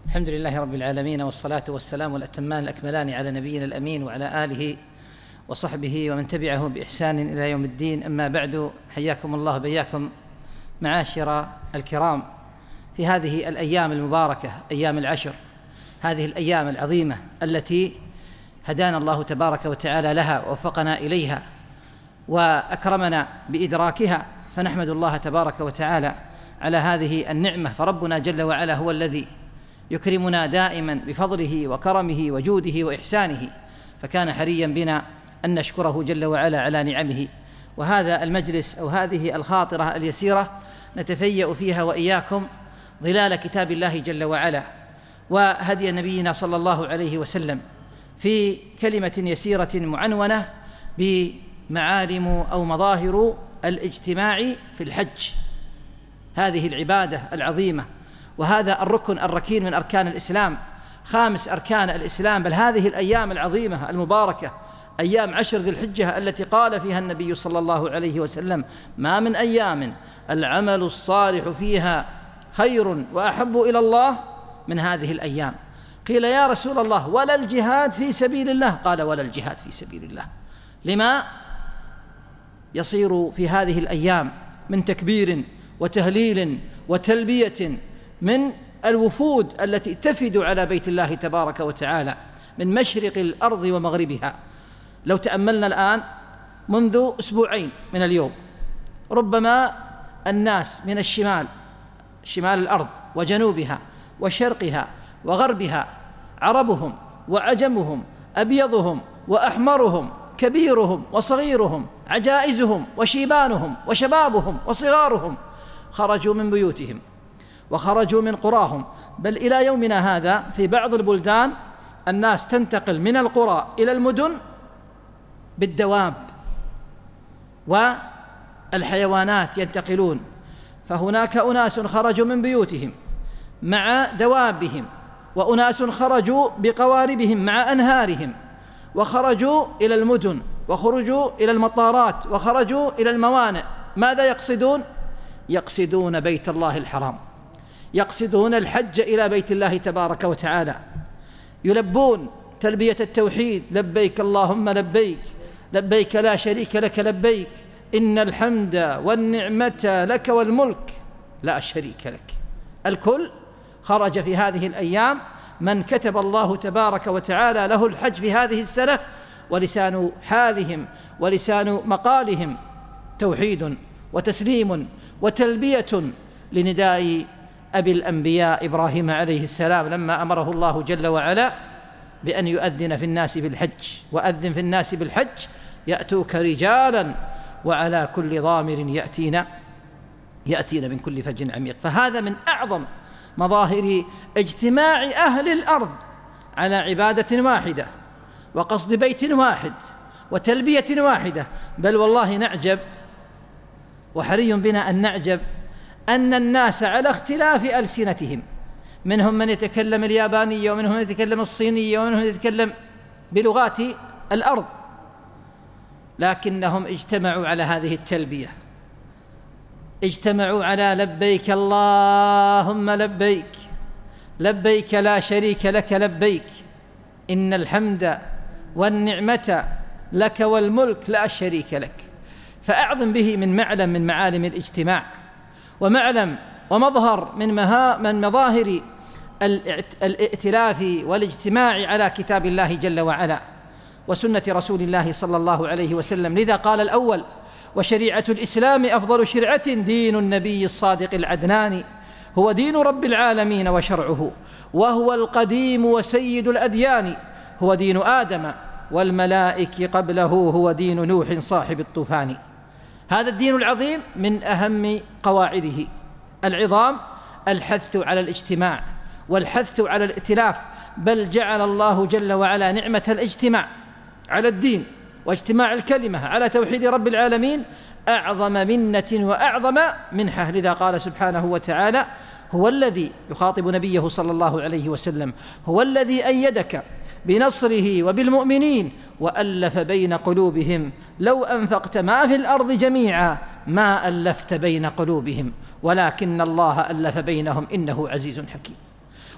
الحمد لله رب العالمين، والصلاة والسلام الأتمان الأكملان على نبينا الأمين وعلى آله وصحبه ومن تبعه بإحسان إلى يوم الدين. أما بعد، حياكم الله بياكم معاشر الكرام في هذه الأيام المباركة، أيام العشر، هذه الأيام العظيمة التي هدانا الله تبارك وتعالى لها ووفقنا إليها وأكرمنا بإدراكها، فنحمد الله تبارك وتعالى على هذه النعمة. فربنا جل وعلا هو الذي يكرمنا دائما بفضله وكرمه وجوده وإحسانه، فكان حريا بنا أن نشكره جل وعلا على نعمه. وهذا المجلس أو هذه الخاطرة اليسيرة نتفيأ فيها وإياكم ظلال كتاب الله جل وعلا وهدي نبينا صلى الله عليه وسلم في كلمة يسيرة معنونة بمعالم أو مظاهر الاجتماع في الحج، هذه العبادة العظيمة وهذا الركن الركين من أركان الإسلام، خامس أركان الإسلام. بل هذه الأيام العظيمة المباركة، أيام عشر ذي الحجة التي قال فيها النبي صلى الله عليه وسلم: ما من أيام العمل الصالح فيها خير وأحب إلى الله من هذه الأيام. قيل: يا رسول الله، ولا الجهاد في سبيل الله؟ قال: ولا الجهاد في سبيل الله. لما يصير في هذه الأيام من تكبير وتهليل وتلبية من الوفود التي تفد على بيت الله تبارك وتعالى من مشرق الأرض ومغربها. لو تأملنا الآن منذ أسبوعين من اليوم، ربما الناس من الشمال، شمال الأرض وجنوبها وشرقها وغربها، عربهم وعجمهم، أبيضهم وأحمرهم، كبيرهم وصغيرهم، عجائزهم وشيبانهم وشبابهم وصغارهم، خرجوا من بيوتهم وخرجوا من قراهم. بل إلى يومنا هذا في بعض البلدان الناس تنتقل من القرى إلى المدن بالدواب، والحيوانات ينتقلون. فهناك أناس خرجوا من بيوتهم مع دوابهم، وأناس خرجوا بقواربهم مع أنهارهم، وخرجوا إلى المدن، وخرجوا إلى المطارات، وخرجوا إلى الموانئ. ماذا يقصدون؟ يقصدون بيت الله الحرام، يقصدون الحج إلى بيت الله تبارك وتعالى، يلبون تلبية التوحيد: لبيك اللهم لبيك، لبيك لا شريك لك لبيك، إن الحمد والنعمة لك والملك لا شريك لك. الكل خرج في هذه الأيام من كتب الله تبارك وتعالى له الحج في هذه السنة، ولسان حالهم ولسان مقالهم توحيد وتسليم وتلبية لنداء أبي الأنبياء إبراهيم عليه السلام لما أمره الله جل وعلا بأن يؤذن في الناس بالحج: وأذن في الناس بالحج يأتوك رجالا وعلى كل ضامر يأتين من كل فج عميق. فهذا من أعظم مظاهر اجتماع أهل الأرض على عبادة واحدة وقصد بيت واحد وتلبية واحدة. بل والله نعجب، وحري بنا أن نعجب، أن الناس على اختلاف ألسنتهم، منهم من يتكلم اليابانية، ومنهم من يتكلم الصينية، ومنهم من يتكلم بلغات الأرض، لكنهم اجتمعوا على هذه التلبية، اجتمعوا على لبيك اللهم لبيك، لبيك لا شريك لك لبيك، إن الحمد والنعمة لك والملك لا شريك لك. فأعظم به من معلم من معالم الاجتماع، ومعلم ومظهر من مظاهر الائتلاف والاجتماع على كتاب الله جل وعلا وسنة رسول الله صلى الله عليه وسلم. لذا قال الأول: وشريعة الإسلام أفضل شرعة دين النبي الصادق العدنان، هو دين رب العالمين وشرعه، وهو القديم وسيد الأديان، هو دين آدم والملائك قبله، هو دين نوح صاحب الطوفان. هذا الدين العظيم من أهم قواعده العظام الحث على الاجتماع والحث على الائتلاف. بل جعل الله جل وعلا نعمة الاجتماع على الدين واجتماع الكلمة على توحيد رب العالمين أعظم منة وأعظم منحة. لذا قال سبحانه وتعالى: هو الذي يخاطب نبيه صلى الله عليه وسلم: هو الذي أيدك بنصره وبالمؤمنين وألف بين قلوبهم لو أنفقت ما في الأرض جميعا ما ألفت بين قلوبهم ولكن الله ألف بينهم إنه عزيز حكيم.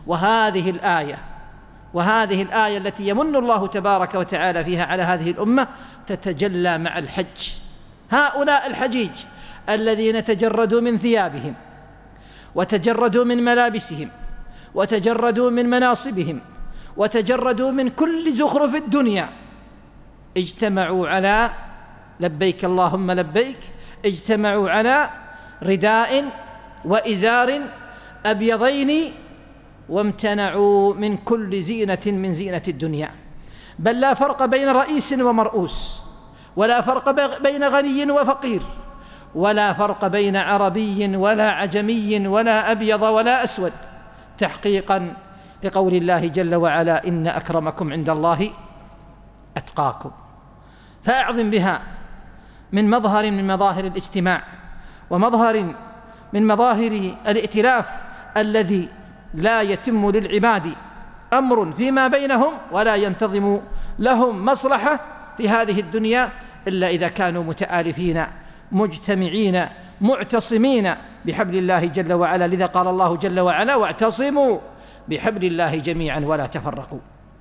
وهذه الآية التي يمن الله تبارك وتعالى فيها على هذه الأمة تتجلى مع الحج. هؤلاء الحجيج الذين تجردوا من ثيابهم وتجردوا من ملابسهم وتجردوا من مناصبهم وتجردوا من كل زخرف الدنيا، اجتمعوا على لبيك اللهم لبيك، اجتمعوا على رداء وإزار أبيضين، وامتنعوا من كل زينة من زينة الدنيا. بل لا فرق بين رئيس ومرؤوس، ولا فرق بين غني وفقير، ولا فرق بين عربي ولا عجمي ولا أبيض ولا أسود، تحقيقا لقول الله جل وعلا: إن أكرمكم عند الله أتقاكم. فأعظم بها من مظهر من مظاهر الاجتماع ومظهر من مظاهر الائتلاف الذي لا يتم للعباد أمر فيما بينهم ولا ينتظم لهم مصلحة في هذه الدنيا إلا إذا كانوا متآلفين مجتمعين معتصمين بحبل الله جل وعلا. لذا قال الله جل وعلا: واعتصموا بحبل الله جميعا ولا تفرقوا.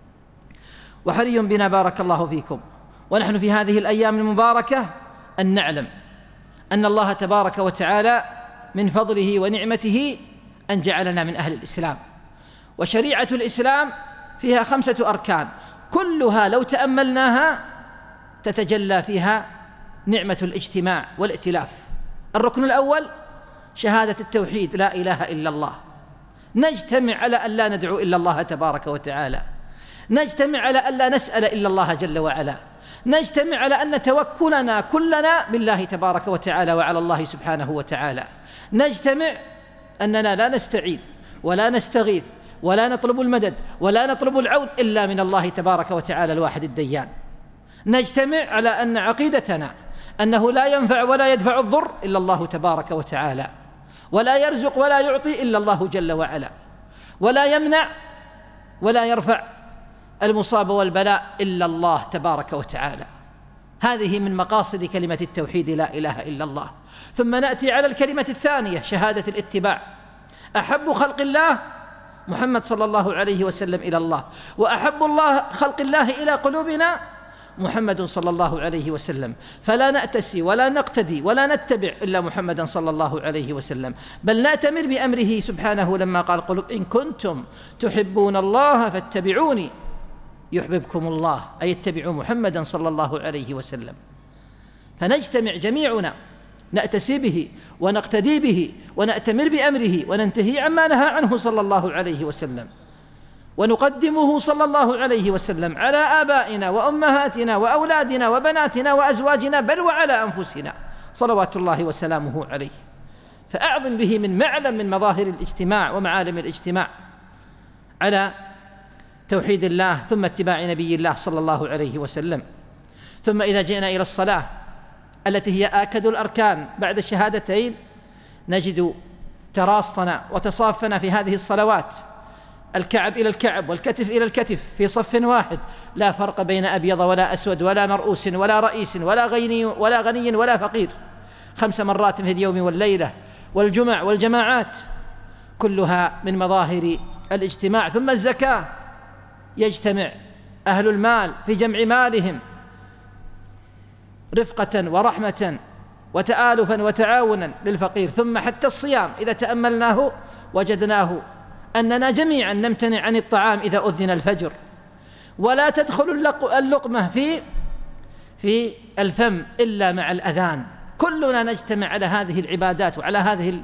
وحري بنا بارك الله فيكم ونحن في هذه الأيام المباركة أن نعلم أن الله تبارك وتعالى من فضله ونعمته أن جعلنا من أهل الإسلام. وشريعة الإسلام فيها 5 أركان، كلها لو تأملناها تتجلى فيها نعمة الاجتماع والائتلاف. الركن الأول شهادة التوحيد، لا إله إلا الله، نجتمع على أن لا ندعو إلا الله تبارك وتعالى، نجتمع على أن لا نسأل إلا الله جل وعلا، نجتمع على أن توكلنا كلنا بالله تبارك وتعالى وعلى الله سبحانه وتعالى، نجتمع أننا لا نستعين ولا نستغيث ولا نطلب المدد ولا نطلب العون إلا من الله تبارك وتعالى الواحد الديان، نجتمع على أن عقيدتنا أنه لا ينفع ولا يدفع الضر إلا الله تبارك وتعالى، ولا يرزق ولا يعطي إلا الله جل وعلا، ولا يمنع ولا يرفع المصاب والبلاء إلا الله تبارك وتعالى. هذه من مقاصد كلمة التوحيد لا إله إلا الله. ثم نأتي على الكلمة الثانية شهادة الاتباع، أحب خلق الله محمد صلى الله عليه وسلم إلى الله، وأحب الله خلق الله إلى قلوبنا محمد صلى الله عليه وسلم، فلا نأتسي ولا نقتدي ولا نتبع إلا محمدا صلى الله عليه وسلم، بل نأتمر بأمره سبحانه لما قال: قل إن كنتم تحبون الله فاتبعوني يحببكم الله، أي اتبعوا محمدا صلى الله عليه وسلم. فنجتمع جميعنا نأتسي به ونقتدي به ونأتمر بأمره وننتهي عما نهى عنه صلى الله عليه وسلم، ونقدمه صلى الله عليه وسلم على آبائنا وأمهاتنا وأولادنا وبناتنا وأزواجنا بل وعلى أنفسنا صلوات الله وسلامه عليه. فأعظم به من معلم من مظاهر الاجتماع ومعالم الاجتماع على توحيد الله ثم اتباع نبي الله صلى الله عليه وسلم. ثم إذا جئنا إلى الصلاة التي هي آكد الأركان بعد الشهادتين نجد تراصنا وتصافنا في هذه الصلوات، الكعب إلى الكعب والكتف إلى الكتف في صف واحد، لا فرق بين أبيض ولا أسود ولا مرؤوس ولا رئيس ولا غني ولا فقير، 5 مرات في اليوم والليلة، والجمع والجماعات كلها من مظاهر الاجتماع. ثم الزكاة، يجتمع أهل المال في جمع مالهم رفقة ورحمة وتآلفا وتعاونا للفقير. ثم حتى الصيام إذا تأملناه وجدناه أننا جميعا نمتنع عن الطعام إذا أذن الفجر، ولا تدخل اللقمة في الفم إلا مع الأذان. كلنا نجتمع على هذه العبادات وعلى هذه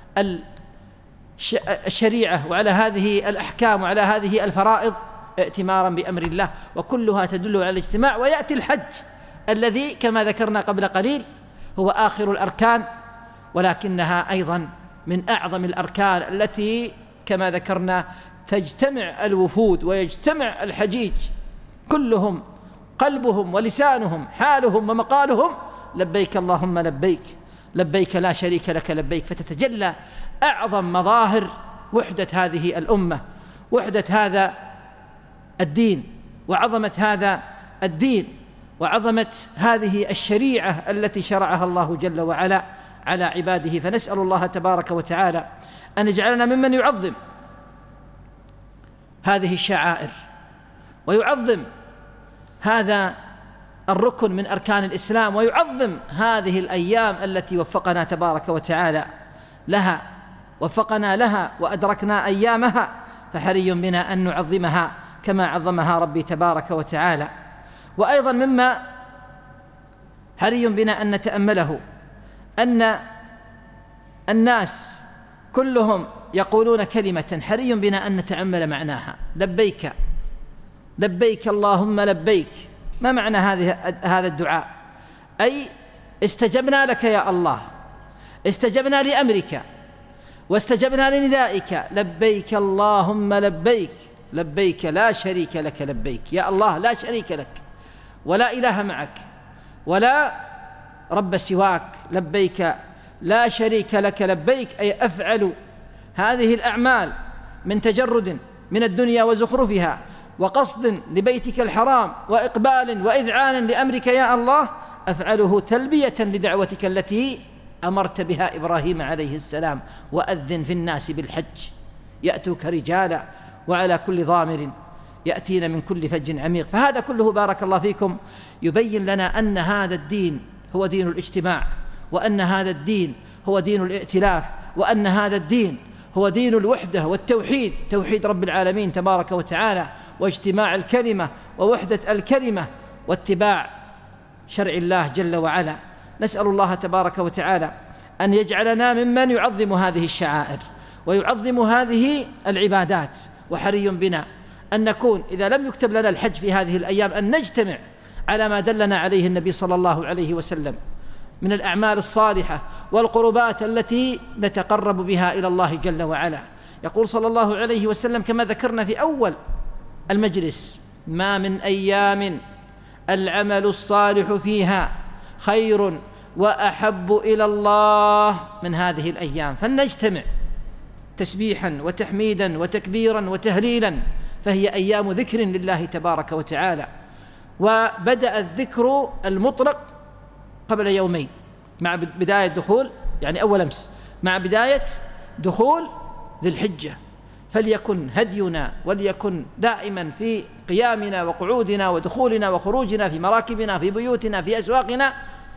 الشريعة وعلى هذه الأحكام وعلى هذه الفرائض ائتمارا بأمر الله، وكلها تدل على الاجتماع. ويأتي الحج الذي كما ذكرنا قبل قليل هو آخر الأركان، ولكنها أيضا من أعظم الأركان التي كما ذكرنا تجتمع الوفود ويجتمع الحجيج كلهم قلبهم ولسانهم حالهم ومقالهم لبيك اللهم لبيك، لبيك لا شريك لك لبيك. فتتجلى أعظم مظاهر وحدة هذه الأمة، وحدة هذا الدين، وعظمة هذا الدين، وعظمة هذه الشريعة التي شرعها الله جل وعلا على عباده. فنسأل الله تبارك وتعالى أن يجعلنا ممن يعظم هذه الشعائر ويعظم هذا الركن من أركان الإسلام، ويعظم هذه الأيام التي وفقنا تبارك وتعالى لها، وفقنا لها وأدركنا أيامها، فحري بنا أن نعظمها كما عظمها ربي تبارك وتعالى. وأيضا مما حري بنا أن نتأمله أن الناس كلهم يقولون كلمة حري بنا أن نتأمل معناها: لبيك لبيك اللهم لبيك. ما معنى هذا الدعاء؟ أي استجبنا لك يا الله، استجبنا لأمرك واستجبنا لندائك، لبيك اللهم لبيك، لبيك لا شريك لك لبيك. يا الله لا شريك لك ولا إله معك ولا رب سواك، لبيك لا شريك لك لبيك، أي أفعل هذه الأعمال من تجرد من الدنيا وزخرفها وقصد لبيتك الحرام وإقبال وإذعان لأمرك يا الله، أفعله تلبية لدعوتك التي أمرت بها إبراهيم عليه السلام: وأذن في الناس بالحج يأتوك رجالا وعلى كل ضامر يأتين من كل فج عميق. فهذا كله بارك الله فيكم يبين لنا أن هذا الدين هو دين الاجتماع، وأن هذا الدين هو دين الائتلاف، وأن هذا الدين هو دين الوحدة والتوحيد، توحيد رب العالمين تبارك وتعالى، واجتماع الكلمة ووحدة الكلمة، واتباع شرع الله جل وعلا. نسأل الله تبارك وتعالى أن يجعلنا ممن يعظم هذه الشعائر ويعظم هذه العبادات. وحري بنا أن نكون إذا لم يكتب لنا الحج في هذه الأيام أن نجتمع على ما دلنا عليه النبي صلى الله عليه وسلم من الأعمال الصالحة والقربات التي نتقرب بها إلى الله جل وعلا. يقول صلى الله عليه وسلم كما ذكرنا في أول المجلس: ما من أيام العمل الصالح فيها خير وأحب إلى الله من هذه الأيام. فلنجتمع تسبيحا وتحميدا وتكبيرا وتهليلا، فهي أيام ذكر لله تبارك وتعالى. وبدأ الذكر المطلق قبل يومين مع بداية دخول، يعني أول أمس، مع بداية دخول ذي الحجة. فليكن هدينا وليكن دائما في قيامنا وقعودنا ودخولنا وخروجنا في مراكبنا في بيوتنا في أسواقنا: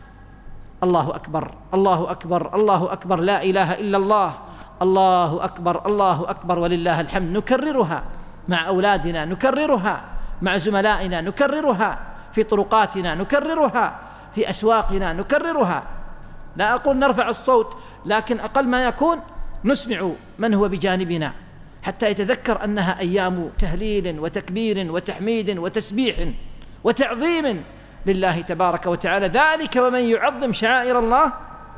الله أكبر الله أكبر الله أكبر، لا إله إلا الله، الله أكبر الله أكبر ولله الحمد. نكررها مع أولادنا، نكررها مع زملائنا، نكررها في طرقاتنا، نكررها في أسواقنا، نكررها. لا أقول نرفع الصوت، لكن أقل ما يكون نسمع من هو بجانبنا حتى يتذكر أنها أيام تهليل وتكبير وتحميد وتسبيح وتعظيم لله تبارك وتعالى. ذلك ومن يعظم شعائر الله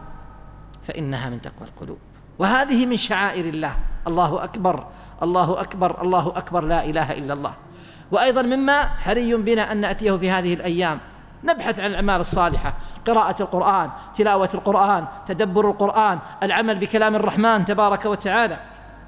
فإنها من تقوى القلوب. وهذه من شعائر الله. الله أكبر الله أكبر الله أكبر، لا إله إلا الله. وأيضا مما حري بنا أن نأتيه في هذه الأيام نبحث عن الأعمال الصالحة: قراءة القرآن، تلاوة القرآن، تدبر القرآن، العمل بكلام الرحمن تبارك وتعالى.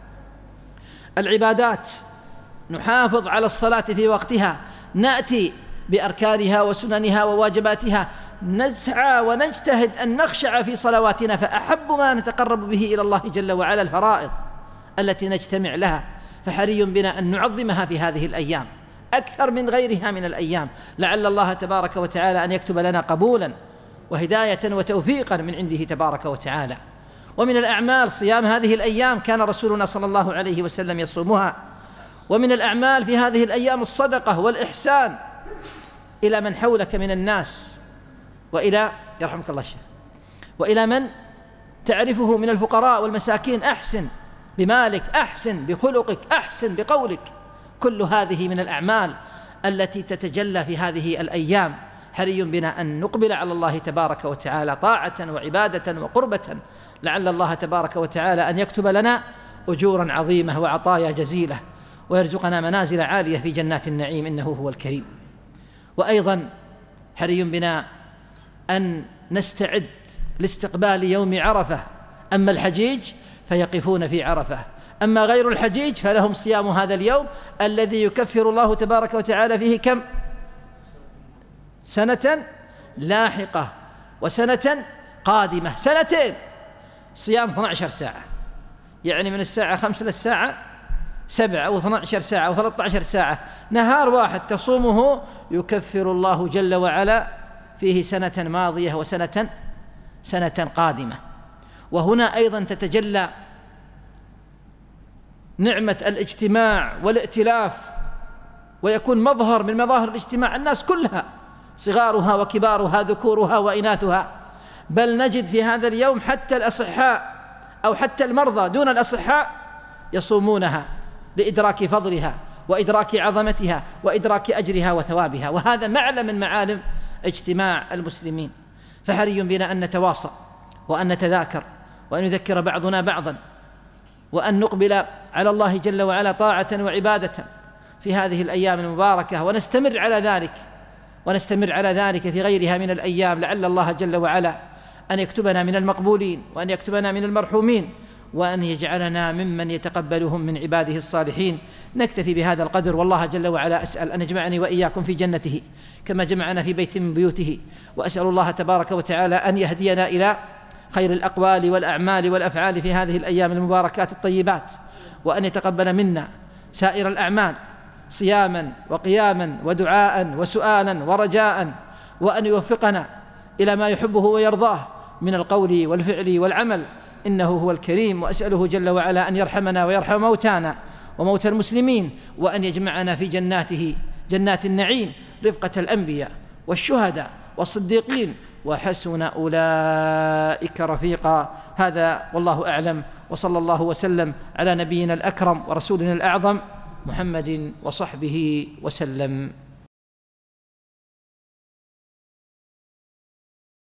العبادات، نحافظ على الصلاة في وقتها، نأتي بأركانها وسننها وواجباتها، نسعى ونجتهد أن نخشع في صلواتنا، فأحب ما نتقرب به إلى الله جل وعلا الفرائض التي نجتمع لها. فحري بنا أن نعظمها في هذه الأيام أكثر من غيرها من الأيام، لعل الله تبارك وتعالى أن يكتب لنا قبولا وهداية وتوفيقا من عنده تبارك وتعالى. ومن الأعمال صيام هذه الأيام، كان رسولنا صلى الله عليه وسلم يصومها. ومن الأعمال في هذه الأيام الصدقة والإحسان إلى من حولك من الناس، وإلى يرحمك الله الشيخ، وإلى من تعرفه من الفقراء والمساكين. أحسن بمالك، أحسن بخلقك، أحسن بقولك. كل هذه من الأعمال التي تتجلى في هذه الأيام. حري بنا أن نقبل على الله تبارك وتعالى طاعة وعبادة وقربة، لعل الله تبارك وتعالى أن يكتب لنا أجورا عظيمة وعطايا جزيلة، ويرزقنا منازل عالية في جنات النعيم، إنه هو الكريم. وأيضا حري بنا أن نستعد لاستقبال يوم عرفة. أما الحجيج فيقفون في عرفة، أما غير الحجيج فلهم صيام هذا اليوم الذي يكفر الله تبارك وتعالى فيه كم سنة لاحقة وسنة قادمة، سنتين، صيام 12 ساعة، يعني من الساعة 5 للساعة 7 أو 12 ساعة أو 13 ساعة، نهار واحد تصومه يكفر الله جل وعلا فيه سنة ماضية وسنة قادمة. وهنا أيضا تتجلى نعمة الاجتماع والائتلاف، ويكون مظهر من مظاهر الاجتماع الناس كلها، صغارها وكبارها، ذكورها وإناثها، بل نجد في هذا اليوم حتى الأصحاء أو حتى المرضى دون الأصحاء يصومونها لإدراك فضلها وإدراك عظمتها وإدراك أجرها وثوابها، وهذا معلم من معالم اجتماع المسلمين. فحري بنا أن نتواصى وأن نتذاكر وأن يذكر بعضنا بعضا، وأن نقبل على الله جل وعلا طاعة وعبادة في هذه الأيام المباركة، ونستمر على ذلك في غيرها من الأيام، لعل الله جل وعلا أن يكتبنا من المقبولين وأن يكتبنا من المرحومين وأن يجعلنا ممن يتقبلهم من عباده الصالحين. نكتفي بهذا القدر، والله جل وعلا أسأل أن يجمعني وإياكم في جنته كما جمعنا في بيت من بيوته، وأسأل الله تبارك وتعالى أن يهدينا إلى خير الأقوال والأعمال والأفعال في هذه الأيام المباركات الطيبات، وأن يتقبل منا سائر الأعمال صياما وقياما ودعاء وسؤالا ورجاء، وأن يوفقنا إلى ما يحبه ويرضاه من القول والفعل والعمل، إنه هو الكريم. وأسأله جل وعلا أن يرحمنا ويرحم موتانا وموتى المسلمين، وأن يجمعنا في جناته جنات النعيم رفقة الأنبياء والشهداء والصديقين، وحسن أولئك رفيقا. هذا والله أعلم، وصلى الله وسلم على نبينا الأكرم ورسولنا الأعظم محمد وصحبه وسلم.